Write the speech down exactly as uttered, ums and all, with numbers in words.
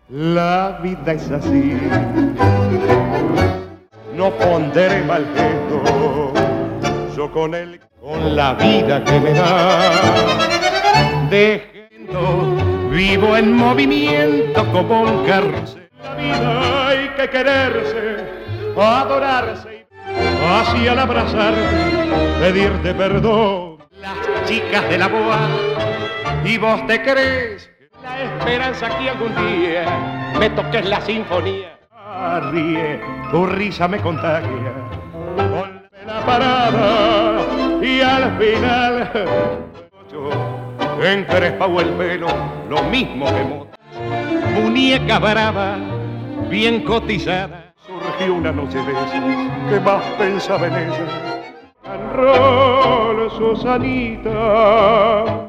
La vida es así, no pondré mal gesto, yo con él, con la vida que me da, dejando, vivo en movimiento como un carrusel. La vida hay que quererse, adorarse, así al abrazarte, pedirte perdón. Las chicas de la boa, y vos te crees la esperanza que algún día me toques la sinfonía. Ah, ríe, tu risa me contagia con la parada y al final encrespado el pelo, lo mismo que mota. Muñeca brava, bien cotizada. Surgió una noche de esas que más pensaba en ella. Roll, Susanita.